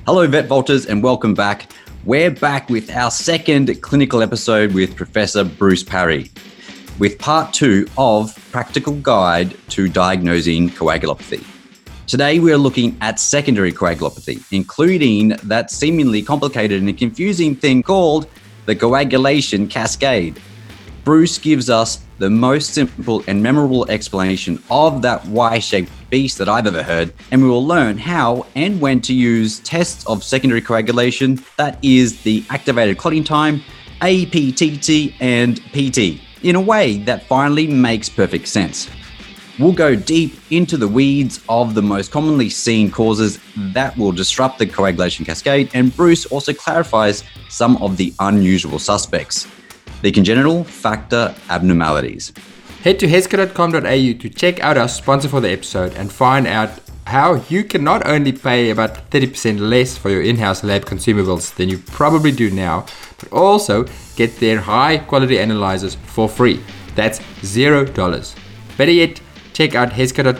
Hello, Vet Vaulters, and welcome back. We're back with our second clinical episode with Professor Bruce Parry, with part 2 of Practical Guide to Diagnosing Coagulopathy. Today, we are looking at secondary coagulopathy, including that seemingly complicated and confusing thing called the coagulation cascade. Bruce gives us the most simple and memorable explanation of that Y-shaped beast that I've ever heard, and we will learn how and when to use tests of secondary coagulation, that is the activated clotting time, APTT, and PT, in a way that finally makes perfect sense. We'll go deep into the weeds of the most commonly seen causes that will disrupt the coagulation cascade, and Bruce also clarifies some of the unusual suspects, the congenital factor abnormalities. Head to heska.com.au to check out our sponsor for the episode and find out how you can not only pay about 30% less for your in-house lab consumables than you probably do now, but also get their high quality analyzers for free. That's $0. Better yet, check out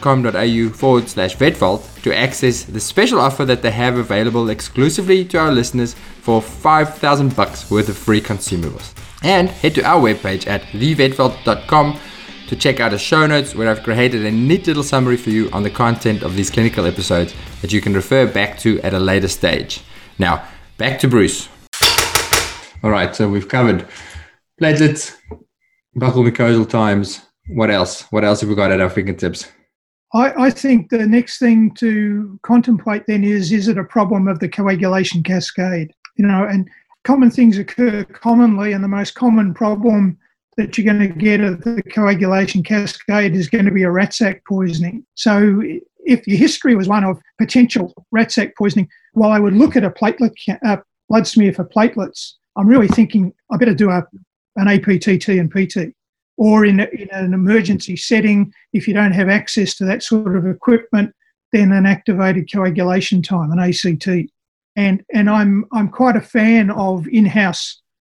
heska.com.au/vetvault to access the special offer that they have available exclusively to our listeners for $5,000 worth of free consumables. And head to our webpage at thevetvault.com to check out the show notes, where I've created a neat little summary for you on the content of these clinical episodes that you can refer back to at a later stage. Now, back to Bruce. All right, so we've covered platelets, buccal mucosal times. What else? What else have we got at our fingertips? I think the next thing to contemplate then is it a problem of the coagulation cascade? And common things occur commonly, and the most common problem that you're going to get of the coagulation cascade is going to be a rat sac poisoning. So if your history was one of potential rat sac poisoning, while I would look at a blood smear for platelets, I'm really thinking I better do an APTT and PT. Or in an emergency setting, if you don't have access to that sort of equipment, then an activated coagulation time, an ACT. And I'm quite a fan of in-house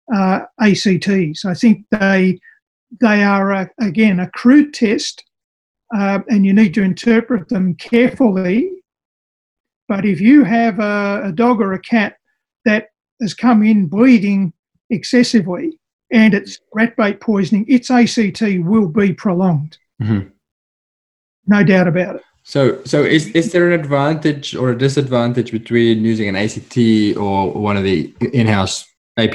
ACTs. I think they are again a crude test, and you need to interpret them carefully. But if you have a dog or a cat that has come in bleeding excessively and it's rat bait poisoning, its ACT will be prolonged. Mm-hmm. No doubt about it. So is there an advantage or a disadvantage between using an ACT or one of the in-house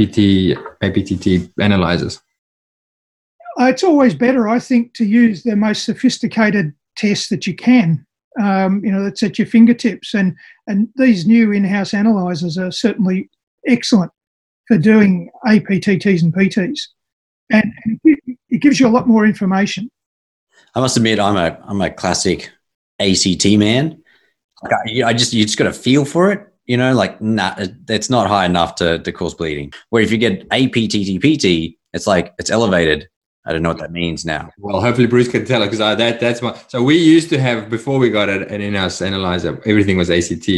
APTT analyzers? It's always better, I think, to use the most sophisticated test that you can. That's at your fingertips, and these new in-house analyzers are certainly excellent for doing APTTs and PTs, and it gives you a lot more information. I must admit, I'm a classic ACT man. You just got to feel for it, it's not high enough to cause bleeding. Where if you get APTT PT, it's like it's elevated. I don't know what that means now. Well, hopefully Bruce can tell it, because that's my. So we used to have, before we got an in-house analyzer, everything was ACT.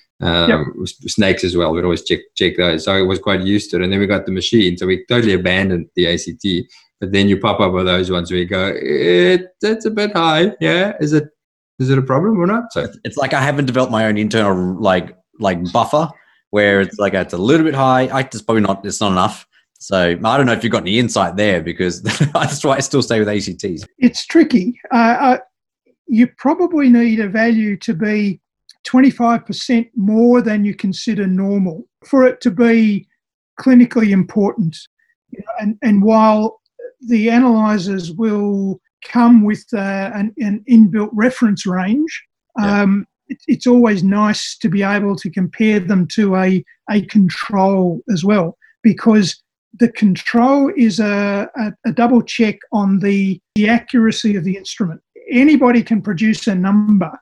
Snakes as well. We'd always check those. So I was quite used to it. And then we got the machine. So we totally abandoned the ACT. But then you pop up with those ones where you go, that's a bit high. Yeah. Is it a problem or not? So it's like I haven't developed my own internal like buffer where it's like it's a little bit high. It's not enough. So I don't know if you've got any insight there, because that's why I still stay with ACTs. It's tricky. You probably need a value to be 25% more than you consider normal for it to be clinically important. And while the analyzers will come with an inbuilt reference range, it's always nice to be able to compare them to a control as well, because the control is a double check on the accuracy of the instrument. Anybody can produce a number.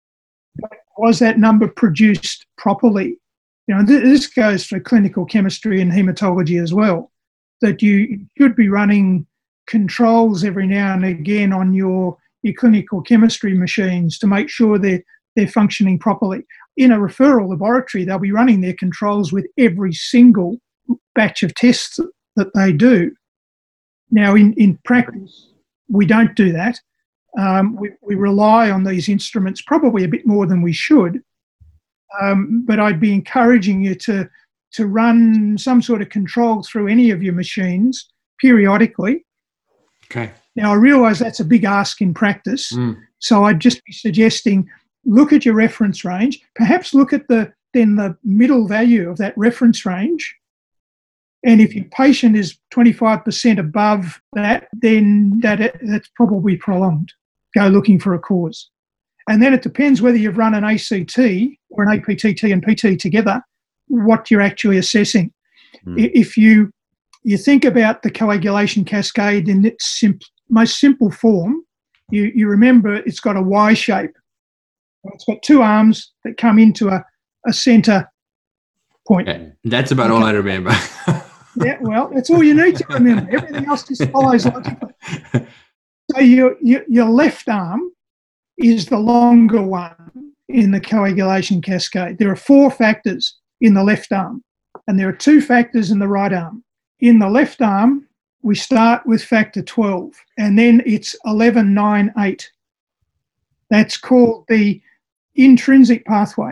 Was that number produced properly? This goes for clinical chemistry and hematology as well, that you should be running controls every now and again on your clinical chemistry machines to make sure they're functioning properly. In a referral laboratory, they'll be running their controls with every single batch of tests that they do. Now, in practice, we don't do that. We rely on these instruments probably a bit more than we should, but I'd be encouraging you to run some sort of control through any of your machines periodically. Okay. Now, I realise that's a big ask in practice, so I'd just be suggesting look at your reference range, perhaps look at the middle value of that reference range, and if your patient is 25% above that, then that's probably prolonged. Go looking for a cause. And then it depends whether you've run an ACT or an APTT and PT together, what you're actually assessing. If you think about the coagulation cascade in its most simple form, you remember it's got a Y shape. It's got two arms that come into a centre point. Yeah, that's about all I remember. Yeah, well, that's all you need to remember. Everything else just follows logically. So your left arm is the longer one in the coagulation cascade. There are 4 factors in the left arm, and there are 2 factors in the right arm. In the left arm, we start with factor 12, and then it's 11, 9, 8. That's called the intrinsic pathway.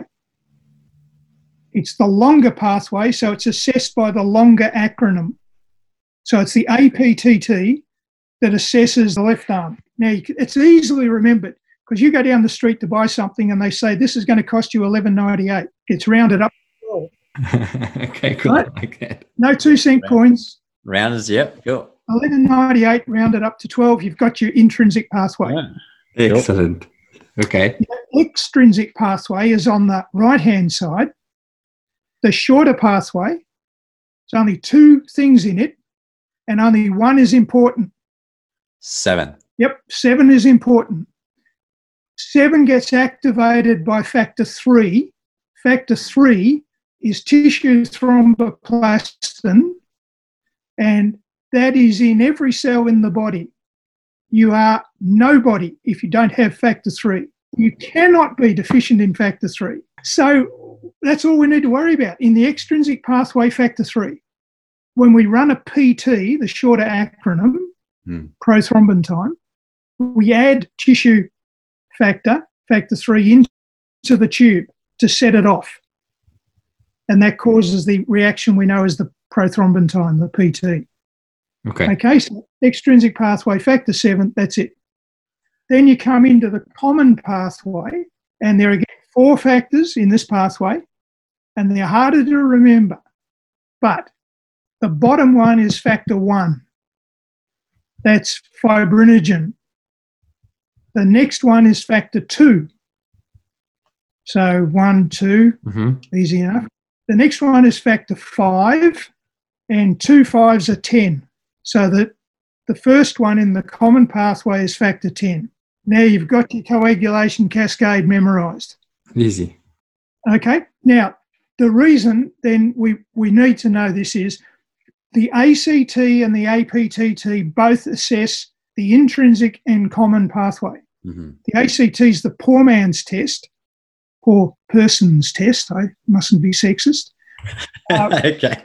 It's the longer pathway, so it's assessed by the longer acronym. So it's the APTT that assesses the left arm. Now, it's easily remembered because you go down the street to buy something and they say, this is going to cost you $11.98. It's rounded up to 12. Okay, cool. Right? Okay. No 2-cent coins. Rounders, yep, sure. $11.98 rounded up to 12. You've got your intrinsic pathway. Yeah. Excellent. Okay. The extrinsic pathway is on the right-hand side. The shorter pathway, there's only 2 things in it, and only one is important. 7. Yep, 7 is important. 7 gets activated by factor 3. Factor 3 is tissue thromboplastin, and that is in every cell in the body. You are nobody if you don't have factor 3. You cannot be deficient in factor 3. So that's all we need to worry about. In the extrinsic pathway, factor 3. When we run a PT, the shorter acronym, prothrombin time, we add tissue factor 3, into the tube to set it off. And that causes the reaction we know as the prothrombin time, the PT. Okay, so extrinsic pathway, factor 7, that's it. Then you come into the common pathway, and there are again 4 factors in this pathway, and they're harder to remember. But the bottom one is factor 1. That's fibrinogen. The next one is factor 2. So 1, 2, easy enough. The next one is factor 5, and 2 5s are 10. So that the first one in the common pathway is factor 10. Now you've got your coagulation cascade memorised. Easy. Okay. Now, the reason then we need to know this is the ACT and the APTT both assess the intrinsic and common pathway. The ACT is the poor man's test, poor person's test. I mustn't be sexist. Okay.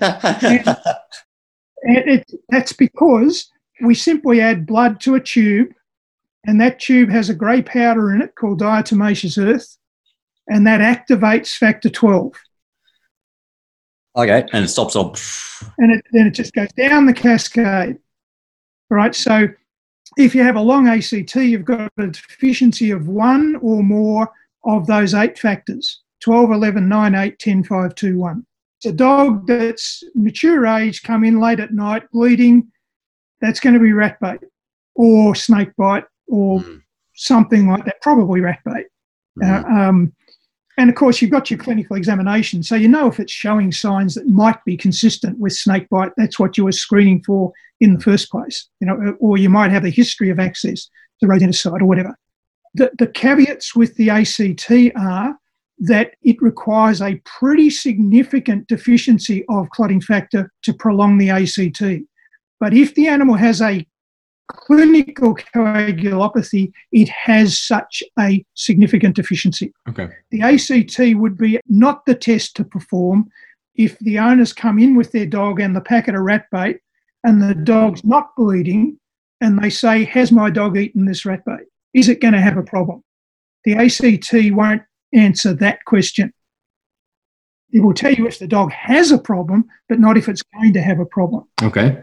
and that's because we simply add blood to a tube, and that tube has a grey powder in it called diatomaceous earth, and that activates factor 12. Okay, and it stops off. And then it just goes down the cascade. All right, so if you have a long ACT, you've got a deficiency of 1 or more of those 8 factors, 12, 11, 9, 8, 10, 5, 2, 1. It's a dog that's mature age, come in late at night, bleeding, that's going to be rat bait or snake bite or something like that, probably rat bait. And, of course, you've got your clinical examination, so you know if it's showing signs that might be consistent with snake bite, that's what you were screening for in the first place, or you might have a history of access to rodenticide or whatever. The caveats with the ACT are that it requires a pretty significant deficiency of clotting factor to prolong the ACT. But if the animal has a clinical coagulopathy, it has such a significant deficiency. Okay. The ACT would be not the test to perform if the owners come in with their dog and the packet of rat bait and the dog's not bleeding and they say, has my dog eaten this rat bait? Is it going to have a problem? The ACT won't answer that question. It will tell you if the dog has a problem, but not if it's going to have a problem. Okay.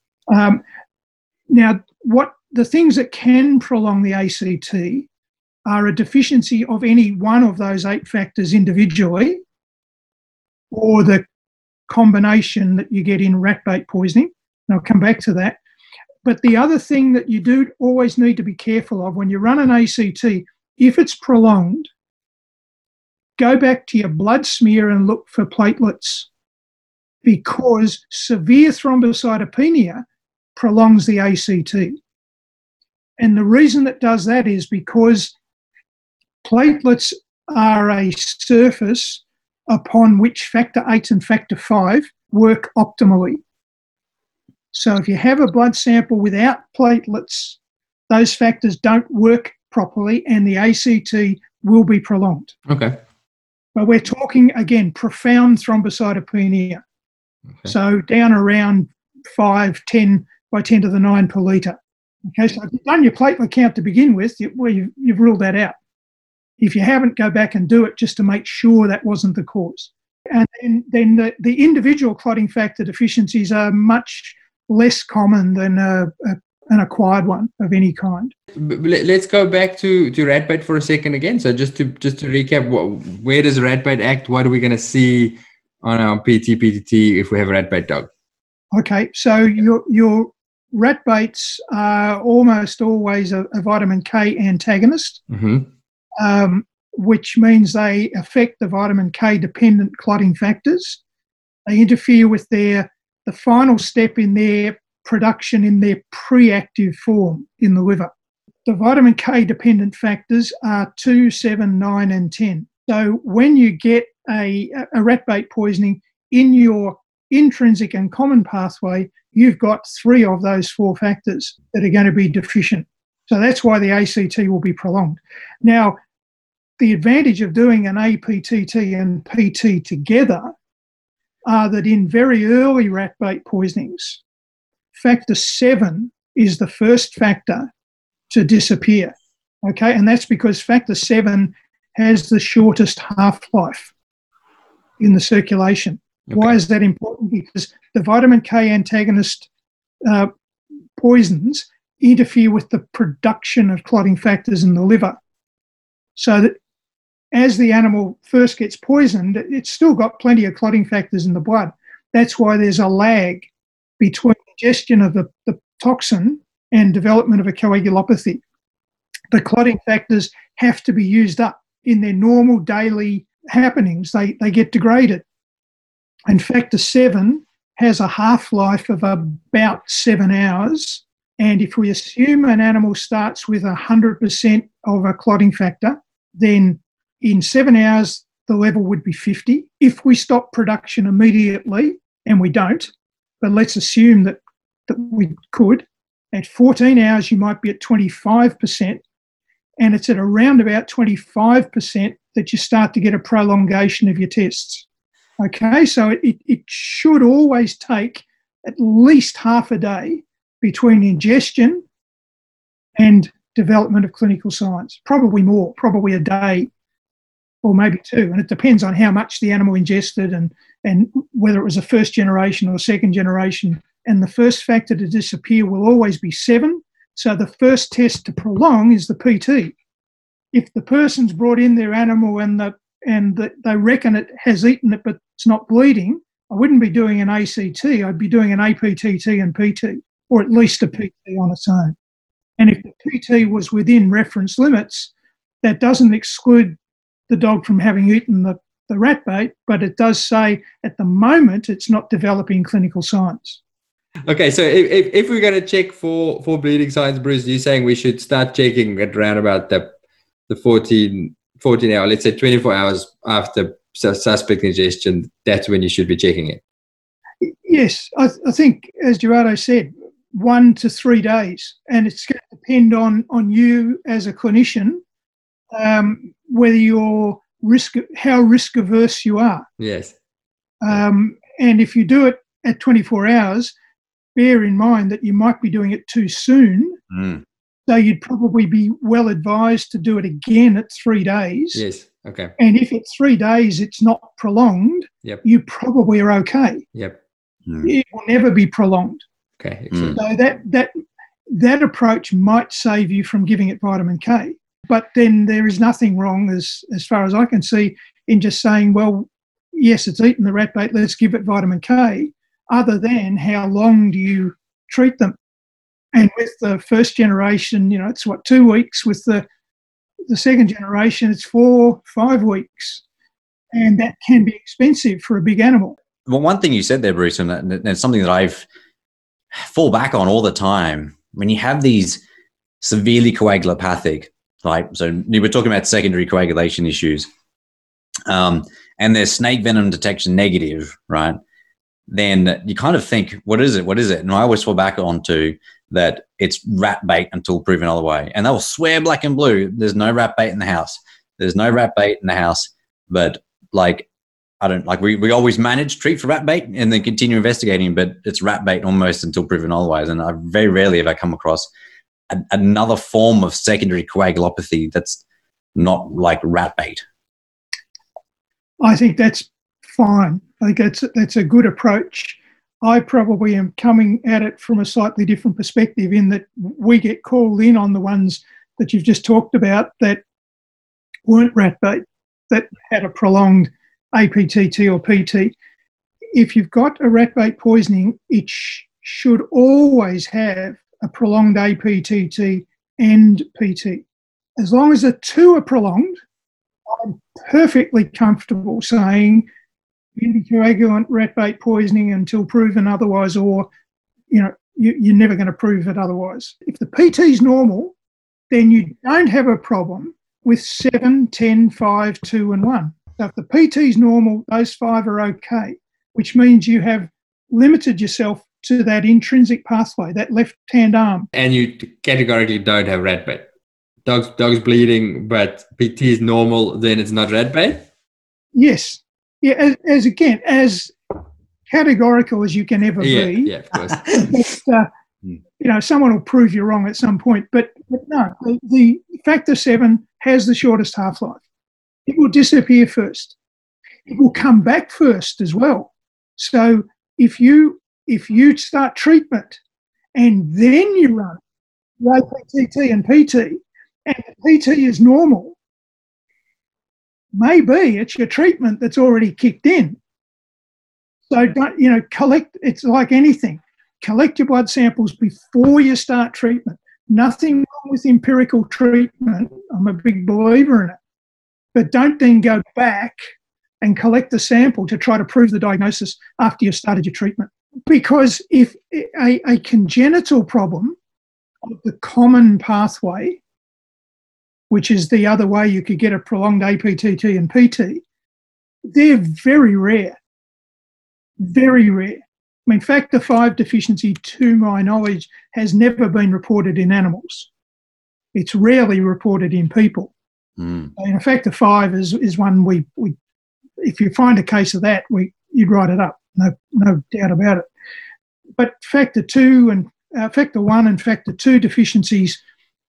Now, what the things that can prolong the ACT are a deficiency of any one of those 8 factors individually, or the combination that you get in rat bait poisoning. And I'll come back to that. But the other thing that you do always need to be careful of when you run an ACT, if it's prolonged, go back to your blood smear and look for platelets, because severe thrombocytopenia prolongs the ACT. And the reason it does that is because platelets are a surface upon which factor 8 and factor 5 work optimally. So if you have a blood sample without platelets, those factors don't work properly and the ACT will be prolonged. Okay. But we're talking, again, profound thrombocytopenia. Okay. So down around 5, 10 by 10 to the 9 per litre. Okay, so if you've done your platelet count to begin with, you've ruled that out. If you haven't, go back and do it just to make sure that wasn't the cause. And then the individual clotting factor deficiencies are much less common than an acquired one of any kind. Let's go back to rat bait for a second again. So just to recap, where does rat bait act? What are we going to see on our PTT if we have a rat bait dog? Okay, so your rat baits are almost always a vitamin K antagonist, which means they affect the vitamin K dependent clotting factors. They interfere with the final step in their production in their pre-active form in the liver. The vitamin K dependent factors are 2, 7, 9 and 10. So when you get a rat bait poisoning in your intrinsic and common pathway, you've got 3 of those 4 factors that are going to be deficient. So that's why the ACT will be prolonged. Now, the advantage of doing an APTT and PT together are that in very early rat bait poisonings, factor 7 is the first factor to disappear. Okay, and that's because factor 7 has the shortest half-life in the circulation. Okay. Why is that important? Because the vitamin K antagonist poisons interfere with the production of clotting factors in the liver. So that as the animal first gets poisoned, it's still got plenty of clotting factors in the blood. That's why there's a lag between ingestion of the toxin and development of a coagulopathy. The clotting factors have to be used up in their normal daily happenings. They get degraded. And factor 7 has a half-life of about 7 hours. And if we assume an animal starts with 100% of a clotting factor, then in 7 hours, the level would be 50. If we stop production immediately, and we don't, but let's assume that we could, at 14 hours, you might be at 25%. And it's at around about 25% that you start to get a prolongation of your tests. Okay, so it should always take at least half a day between ingestion and development of clinical signs. Probably more, probably a day or maybe 2. And it depends on how much the animal ingested and whether it was a first generation or a second generation. And the first factor to disappear will always be 7. So the first test to prolong is the PT. If the person's brought in their animal and they reckon it has eaten it but it's not bleeding, I wouldn't be doing an ACT. I'd be doing an APTT and PT, or at least a PT on its own. And if the PT was within reference limits, that doesn't exclude the dog from having eaten the rat bait, but it does say at the moment it's not developing clinical signs. Okay, so if we're going to check for bleeding signs, Bruce, you're saying we should start checking at around about the 14 hour, let's say 24 hours after suspect ingestion. That's when you should be checking it. Yes, I think, as Gerardo said, 1 to 3 days, and it's going to depend on you as a clinician, whether you're how risk averse you are. Yes. And if you do it at 24 hours, bear in mind that you might be doing it too soon. So you'd probably be well advised to do it again at 3 days. Yes. Okay. And if at 3 days it's not prolonged, Yep. you probably are okay. Yep. It will never be prolonged. Okay. Excellent. So that approach might save you from giving it vitamin K. But then there is nothing wrong, as far as I can see, in just saying, well, yes, it's eaten the rat bait, let's give it vitamin K, other than how long do you treat them? And with the first generation, it's 2 weeks. With the second generation, it's 4-5 weeks. And that can be expensive for a big animal. Well, one thing you said there, Bruce, and it's something that I've fall back on all the time, when you have these severely coagulopathic, like, so you were talking about secondary coagulation issues, and there's snake venom detection negative, right? Then you kind of think, what is it? What is it? And I always fall back onto that it's rat bait until proven otherwise. And they'll swear black and blue, there's no rat bait in the house. There's no rat bait in the house. But like, I don't like, we always treat for rat bait and then continue investigating, but it's rat bait almost until proven otherwise. And I very rarely have I come across another form of secondary coagulopathy that's not like rat bait. I think that's fine. I think that's a good approach. I probably am coming at it from a slightly different perspective, in that we get called in on the ones that you've just talked about that weren't rat bait, that had a prolonged APTT or PT. If you've got a rat bait poisoning, it should always have a prolonged APTT and PT. As long as the two are prolonged, I'm perfectly comfortable saying anticoagulant rat bait poisoning until proven otherwise, or you're never going to prove it otherwise. If the PT is normal, then you don't have a problem with 7, 10, 5, 2 and 1. So if the PT is normal, those 5 are okay, which means you have limited yourself to that intrinsic pathway, that left-hand arm. And you categorically don't have rat bait. Dog's bleeding, but PT is normal, then it's not rat bait? Yes. Yeah, as categorical as you can ever be. Yeah, of course. But, someone will prove you wrong at some point. But no, the factor 7 has the shortest half-life. It will disappear first. It will come back first as well. So if you start treatment and then you run APTT and PT, and the PT is normal, maybe it's your treatment that's already kicked in. So don't, collect, it's like anything. Collect your blood samples before you start treatment. Nothing wrong with empirical treatment. I'm a big believer in it. But don't then go back and collect the sample to try to prove the diagnosis after you've started your treatment. Because if a congenital problem of the common pathway, which is the other way you could get a prolonged APTT and PT, they're very rare. Very rare. I mean, factor 5 deficiency, to my knowledge, has never been reported in animals. It's rarely reported in people. And a factor 5 is one we if you find a case of that, you'd write it up, no doubt about it. But factor 2 and factor 1 and factor 2 deficiencies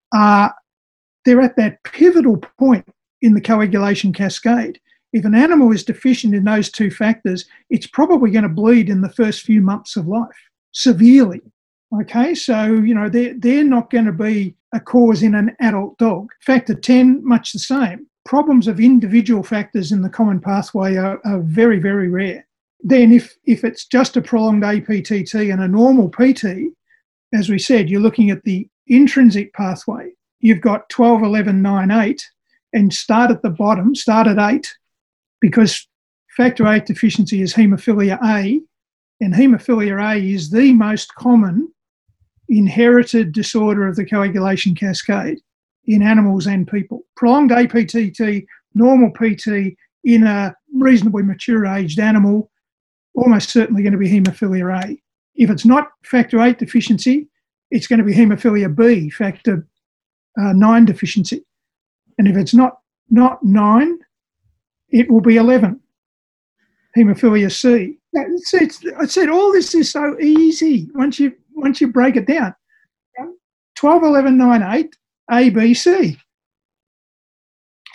they're at that pivotal point in the coagulation cascade. If an animal is deficient in those 2 factors, it's probably going to bleed in the first few months of life, severely. Okay, so, they're not going to be a cause in an adult dog. Factor 10, much the same. Problems of individual factors in the common pathway are very, very rare. Then if it's just a prolonged APTT and a normal PT, as we said, you're looking at the intrinsic pathway. You've got 12, 11, 9, 8, and start at the bottom, start at 8, because factor 8 deficiency is haemophilia A, and haemophilia A is the most common inherited disorder of the coagulation cascade in animals and people. Prolonged APTT, normal PT in a reasonably mature aged animal, almost certainly going to be haemophilia A. If it's not factor 8 deficiency, it's going to be haemophilia B, factor 9 deficiency. And if it's not 9, it will be 11, haemophilia C. I said all this is so easy once you break it down. 12, 11, 9, 8, A, B, C.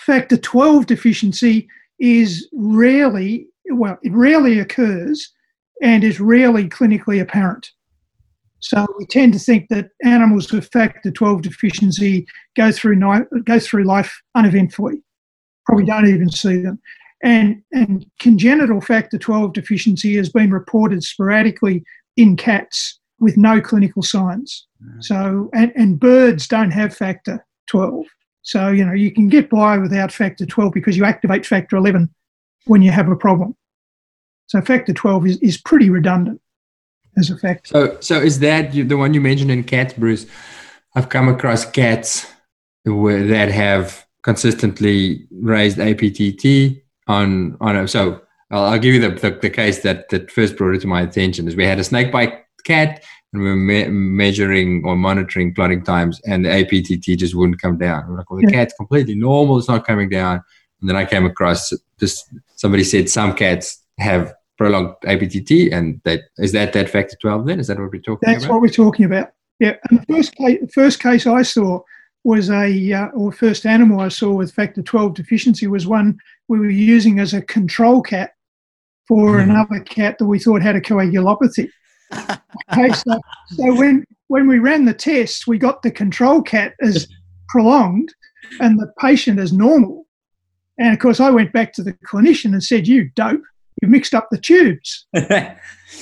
Factor 12 deficiency is it rarely occurs and is rarely clinically apparent. So we tend to think that animals with factor 12 deficiency go through life uneventfully. Probably don't even see them. And congenital factor 12 deficiency has been reported sporadically in cats with no clinical signs. So, and birds don't have factor 12. So, you can get by without factor 12 because you activate factor 11 when you have a problem. So factor 12 is pretty redundant as a factor. So is that the one you mentioned in cats, Bruce? I've come across cats that have consistently raised APTT so I'll give you the case that first brought it to my attention. Is we had a snakebite cat and we were measuring or monitoring clotting times, and the APTT just wouldn't come down. We're like, well, the cat's completely normal, it's not coming down. And then I came across this, somebody said some cats have prolonged APTT, and is that factor 12 then? Is that what we're talking about? That's what we're talking about. Yeah. And the first case I saw was first animal I saw with factor 12 deficiency was one we were using as a control cat for another cat that we thought had a coagulopathy. Okay, so when we ran the tests, we got the control cat as prolonged and the patient as normal. And, of course, I went back to the clinician and said, "You dope, you mixed up the tubes." And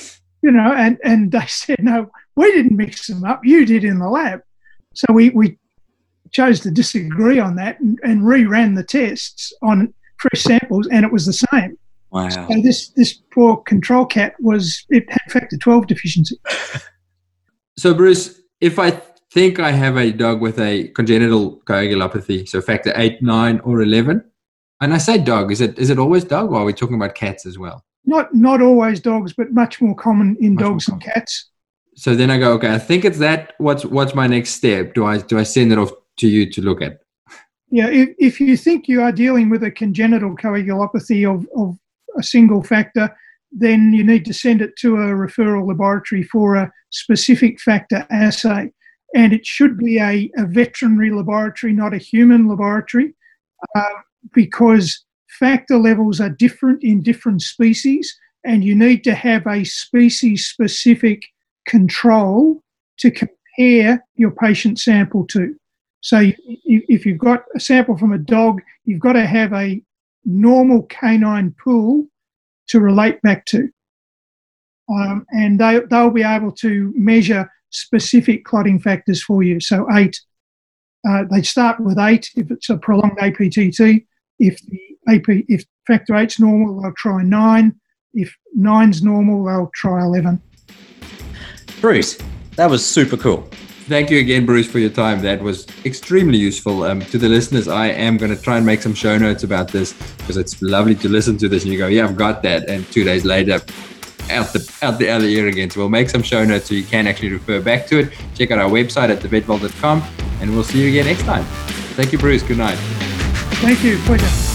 they said, "No, we didn't mix them up. You did in the lab." So we chose to disagree on that and reran the tests on fresh samples, and it was the same. Wow. So this poor control cat it had factor 12 deficiency. So Bruce, if I think I have a dog with a congenital coagulopathy, so factor 8, 9, or 11, and I say dog, is it always dog, or are we talking about cats as well? Not always dogs, but much more common in dogs and cats. So then I go, okay, I think it's that. What's my next step? Do I send it off to you to look at? Yeah, if you think you are dealing with a congenital coagulopathy of a single factor, then you need to send it to a referral laboratory for a specific factor assay. And it should be a veterinary laboratory, not a human laboratory, because factor levels are different in different species, and you need to have a species-specific control to compare your patient sample to. So if you've got a sample from a dog, you've got to have a normal canine pool to relate back to. And they'll be able to measure specific clotting factors for you. So 8, they start with 8 if it's a prolonged APTT. If factor 8's normal, they'll try 9. If 9's normal, they'll try 11. Bruce, that was super cool. Thank you again, Bruce, for your time. That was extremely useful. To the listeners, I am going to try and make some show notes about this because it's lovely to listen to this and you go, yeah, I've got that. And 2 days later, out the other ear again. So we'll make some show notes so you can actually refer back to it. Check out our website at thevetvault.com and we'll see you again next time. Thank you, Bruce. Good night. Thank you. Pleasure.